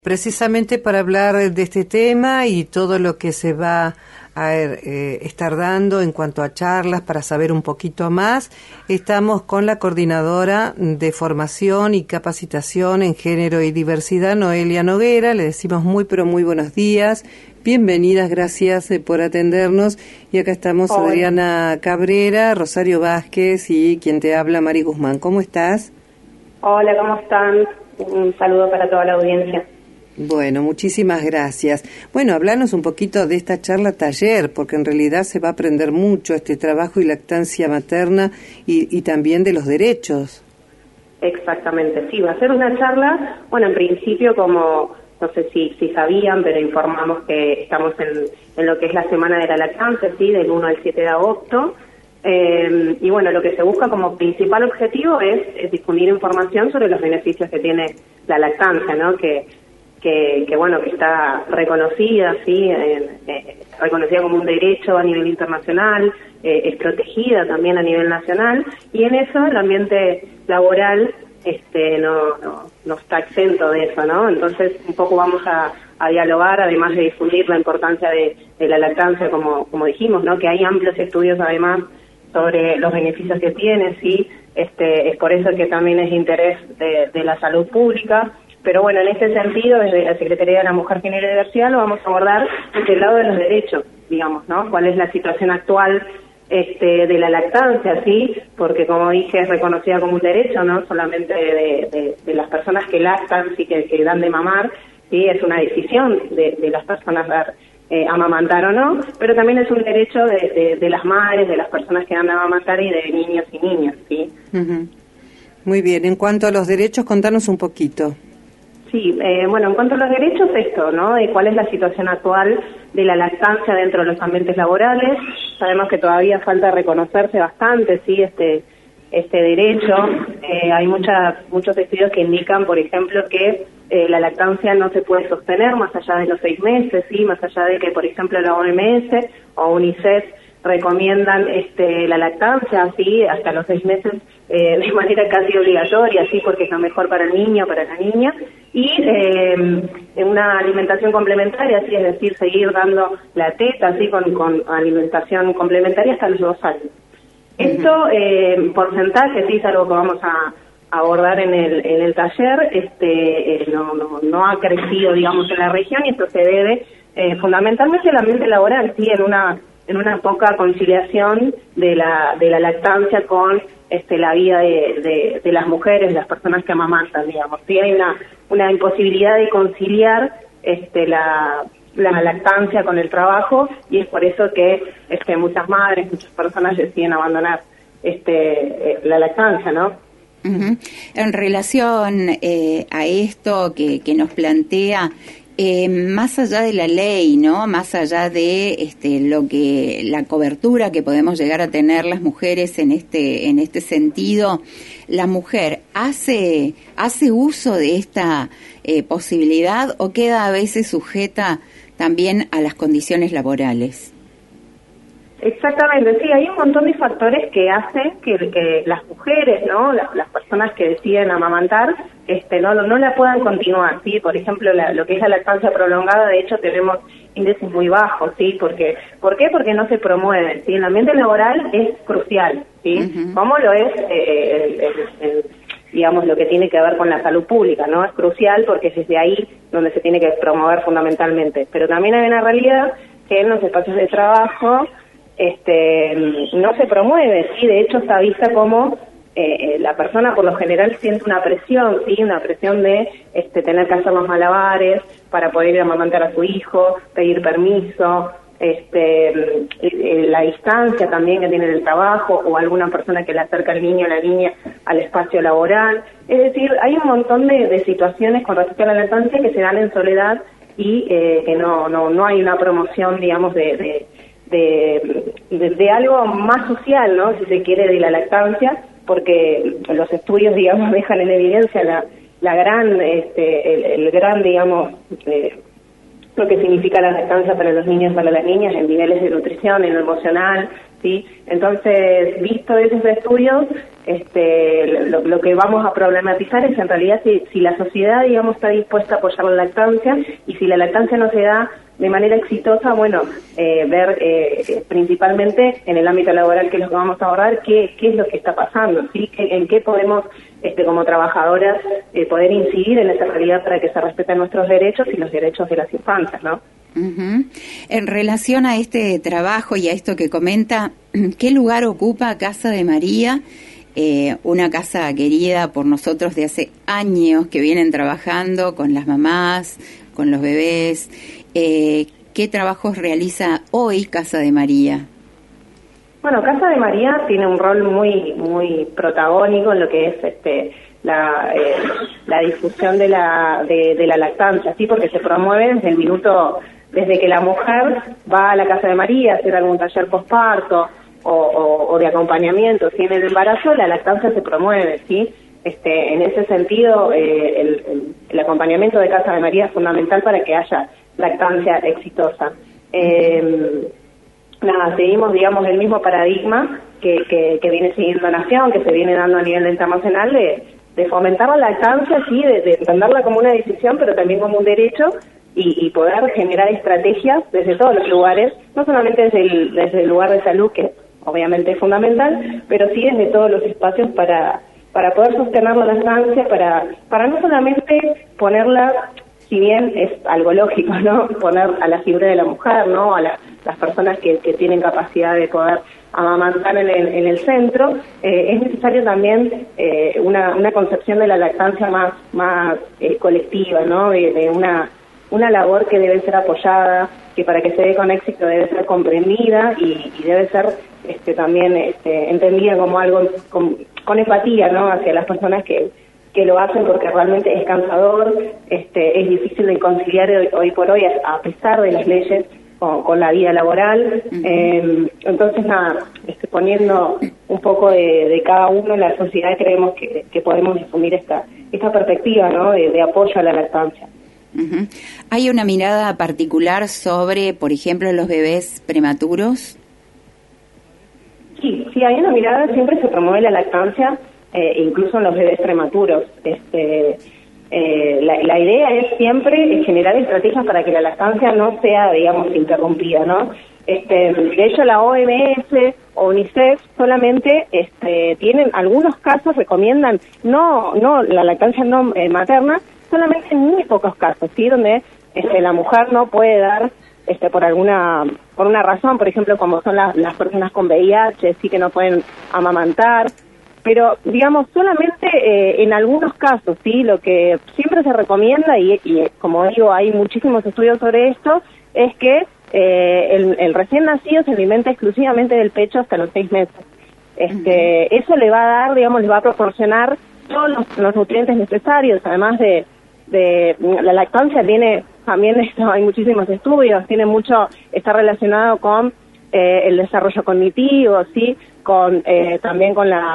Precisamente para hablar de este tema y todo lo que se va a estar dando en cuanto a charlas, para saber un poquito más, estamos con la coordinadora de formación y capacitación en género y diversidad, Noelia Noguera. Le decimos muy buenos días, bienvenidas, gracias por atendernos. Y acá estamos Adriana Cabrera, Rosario Vázquez y quien te habla, Mari Guzmán. ¿Cómo estás? Hola, ¿cómo están? Un saludo para toda la audiencia. Bueno, muchísimas gracias. Bueno, hablanos un poquito de esta charla taller, porque en realidad se va a aprender mucho este trabajo y lactancia materna y también de los derechos. Exactamente, sí, va a ser una charla, bueno, en principio como, no sé si sabían, pero informamos que estamos en lo que es la Semana de la Lactancia, sí, del 1 al 7 de agosto, y bueno, lo que se busca como principal objetivo es difundir información sobre los beneficios que tiene la lactancia, ¿no?, que bueno, que está reconocida, sí, reconocida como un derecho a nivel internacional, es protegida también a nivel nacional, y en eso el ambiente laboral no está exento de eso, ¿no? Entonces un poco vamos a dialogar, además de difundir la importancia de la lactancia, como dijimos, ¿no?, que hay amplios estudios además sobre los beneficios que tiene, sí, es por eso que también es de interés de la salud pública. Pero bueno, en este sentido, desde la Secretaría de la Mujer, Género y Diversidad lo vamos a abordar desde el lado de los derechos, digamos, ¿no? ¿Cuál es la situación actual de la lactancia, sí? Porque como dije, es reconocida como un derecho, no solamente de las personas que lactan, sí, que dan de mamar, sí, es una decisión de las personas dar amamantar o no, pero también es un derecho de las madres, de las personas que dan de amamantar y de niños y niñas, sí. Uh-huh. Muy bien, en cuanto a los derechos, contanos un poquito. Sí, bueno, en cuanto a los derechos, esto, ¿no?, de cuál es la situación actual de la lactancia dentro de los ambientes laborales. Sabemos que todavía falta reconocerse bastante, sí, este derecho. Hay muchos estudios que indican, por ejemplo, que la lactancia no se puede sostener más allá de los 6 meses, sí, más allá de que, por ejemplo, la OMS o UNICEF recomiendan la lactancia, sí, hasta los 6 meses de manera casi obligatoria, sí, porque es lo mejor para el niño, para la niña, y una alimentación complementaria, sí, es decir, seguir dando la teta, sí, con alimentación complementaria hasta los 2 años. Esto, porcentaje, sí, es algo que vamos a abordar en el taller, no ha crecido, digamos, en la región, y esto se debe fundamentalmente al ambiente laboral, sí, en una poca conciliación de la lactancia con la vida de las mujeres, las personas que amamantan, digamos. Sí, hay una imposibilidad de conciliar la lactancia con el trabajo, y es por eso que muchas madres, muchas personas deciden abandonar la lactancia, ¿no? Uh-huh. En relación a esto que nos plantea, más allá de la ley, ¿no?, más allá de la cobertura que podemos llegar a tener las mujeres en este sentido, ¿la mujer hace uso de esta posibilidad o queda a veces sujeta también a las condiciones laborales? Exactamente, sí, hay un montón de factores que hacen que las mujeres, ¿no?, las personas que deciden amamantar, no la puedan continuar, sí. Por ejemplo, lo que es la lactancia prolongada, de hecho tenemos índices muy bajos, sí. ¿Por qué? Porque no se promueve, sí. El ambiente laboral es crucial, sí. Uh-huh. Como lo es digamos, lo que tiene que ver con la salud pública, ¿no? Es crucial porque es desde ahí donde se tiene que promover fundamentalmente. Pero también hay una realidad que en los espacios de trabajo no se promueve, sí. De hecho está vista como la persona por lo general siente una presión, sí, una presión de tener que hacer los malabares para poder ir a amamantar a su hijo, pedir permiso, la distancia también que tiene el trabajo, o alguna persona que le acerca al niño o la niña al espacio laboral. Es decir, hay un montón de situaciones con respecto a la lactancia que se dan en soledad y que no hay una promoción, digamos, de algo más social, ¿no?, si se quiere, de la lactancia, porque los estudios, digamos, dejan en evidencia el gran, digamos, lo que significa la lactancia para los niños y para las niñas en niveles de nutrición, en lo emocional, ¿sí? Entonces, visto esos estudios, lo que vamos a problematizar es en realidad si la sociedad, digamos, está dispuesta a apoyar la lactancia, y si la lactancia no se da de manera exitosa, bueno, ver principalmente en el ámbito laboral, que es lo que vamos a abordar, qué es lo que está pasando, ¿sí? En qué podemos, como trabajadoras, poder incidir en esa realidad para que se respeten nuestros derechos y los derechos de las infancias, ¿no? Uh-huh. En relación a este trabajo y a esto que comenta, ¿qué lugar ocupa Casa de María? Una casa querida por nosotros de hace años, que vienen trabajando con las mamás, con los bebés. ¿Qué trabajos realiza hoy Casa de María? Bueno, Casa de María tiene un rol muy protagónico en lo que es la difusión de la lactancia, ¿sí? Porque se promueve desde que la mujer va a la Casa de María a hacer algún taller posparto o de acompañamiento, ¿sí? En el embarazo la lactancia se promueve, ¿sí? En ese sentido, el acompañamiento de Casa de María es fundamental para que haya lactancia exitosa. Seguimos, digamos, el mismo paradigma que viene siguiendo Nación, que se viene dando a nivel internacional, de fomentar la lactancia, sí, de entenderla como una decisión, pero también como un derecho, y poder generar estrategias desde todos los lugares, no solamente desde el lugar de salud, que obviamente es fundamental, pero sí desde todos los espacios para poder sostener la lactancia, para no solamente ponerla, si bien es algo lógico, ¿no?, poner a la figura de la mujer, ¿no?, a las personas que tienen capacidad de poder amamantar en el centro, es necesario también una concepción de la lactancia más colectiva, ¿no?, de una labor que debe ser apoyada, que para que se dé con éxito debe ser comprendida y debe ser también entendida como algo con empatía, ¿no?, hacia las personas que lo hacen, porque realmente es cansador, es difícil de conciliar hoy por hoy, a pesar de las leyes, con la vida laboral. Entonces, poniendo un poco de cada uno en la sociedad, creemos que podemos difundir esta perspectiva, ¿no?, de apoyo a la lactancia. Uh-huh. ¿Hay una mirada particular sobre, por ejemplo, los bebés prematuros? Sí, hay una mirada, siempre se promueve la lactancia, incluso en los bebés prematuros. La idea es siempre generar estrategias para que la lactancia no sea, digamos, interrumpida, ¿no? De hecho, la OMS o UNICEF solamente tienen algunos casos, recomiendan no la lactancia no materna, solamente en muy pocos casos, ¿sí?, donde la mujer no puede dar por una razón, por ejemplo, como son las personas con VIH, sí, que no pueden amamantar. Pero, digamos, solamente en algunos casos, ¿sí? Lo que siempre se recomienda, y como digo, hay muchísimos estudios sobre esto, es que el recién nacido se alimenta exclusivamente del pecho hasta los 6 meses. Eso le va a dar, digamos, le va a proporcionar todos los nutrientes necesarios, además de la lactancia tiene también, hay muchísimos estudios, está relacionado con el desarrollo cognitivo, ¿sí?, también con la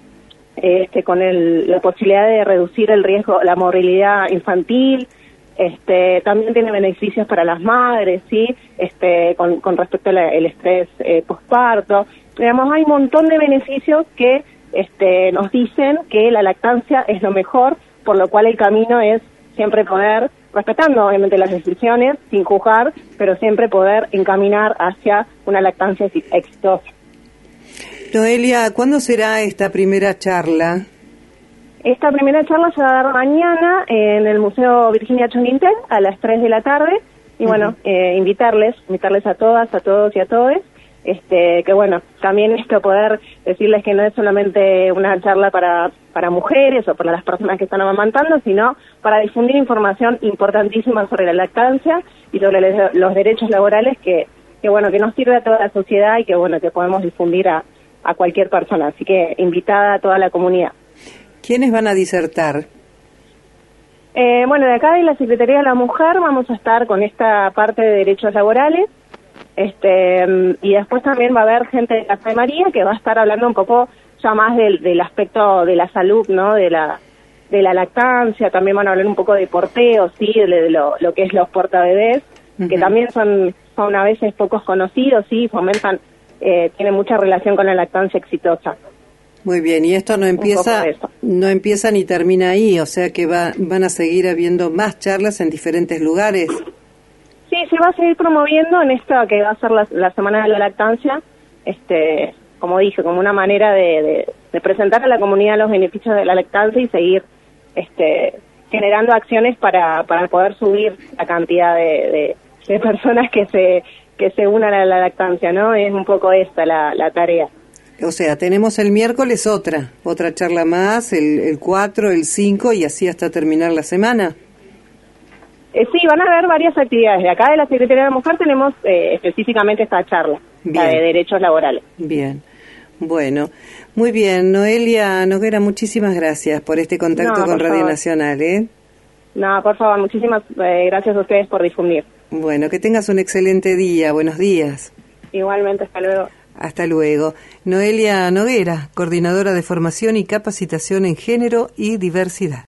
posibilidad de reducir el riesgo, la morbilidad infantil. También tiene beneficios para las madres, ¿sí?, con respecto al estrés posparto. Digamos, hay un montón de beneficios que nos dicen que la lactancia es lo mejor, por lo cual el camino es siempre poder, respetando obviamente las decisiones, sin juzgar, pero siempre poder encaminar hacia una lactancia exitosa. Noelia, ¿cuándo será esta primera charla? Esta primera charla se va a dar mañana en el Museo Virginia Chonguintel a las 3 de la tarde. Y bueno, invitarles a todas, a todos y a todes, que bueno, también poder decirles que no es solamente una charla para mujeres o para las personas que están amamantando, sino para difundir información importantísima sobre la lactancia y sobre los derechos laborales que bueno, que nos sirve a toda la sociedad y que bueno, que podemos difundir a cualquier persona. Así que invitada a toda la comunidad. ¿Quiénes van a disertar? Bueno, de acá de la Secretaría de la Mujer vamos a estar con esta parte de derechos laborales, y después también va a haber gente de Casa de María que va a estar hablando un poco ya más del aspecto de la salud, ¿no?, de la lactancia. También van a hablar un poco de porteo, sí, de lo que es los portabebés, que también son a veces pocos conocidos, sí, fomentan tiene mucha relación con la lactancia exitosa. Muy bien, y esto no empieza ni termina ahí, o sea que van a seguir habiendo más charlas en diferentes lugares. Sí, se va a seguir promoviendo en esta que va a ser la Semana de la Lactancia, como dije, como una manera de presentar a la comunidad los beneficios de la lactancia y seguir generando acciones para poder subir la cantidad de personas que se unan a la lactancia, ¿no? Es un poco esta la tarea. O sea, tenemos el miércoles otra charla más, el 4, el 5 y así hasta terminar la semana. Sí, van a haber varias actividades. De acá de la Secretaría de la Mujer tenemos específicamente esta charla, la de derechos laborales. Bien, bueno, muy bien. Noelia Noguera, muchísimas gracias por este contacto con Radio Nacional. No, por favor, muchísimas gracias a ustedes por difundir. Bueno, que tengas un excelente día. Buenos días. Igualmente, hasta luego. Hasta luego. Noelia Noguera, coordinadora de formación y capacitación en género y diversidad.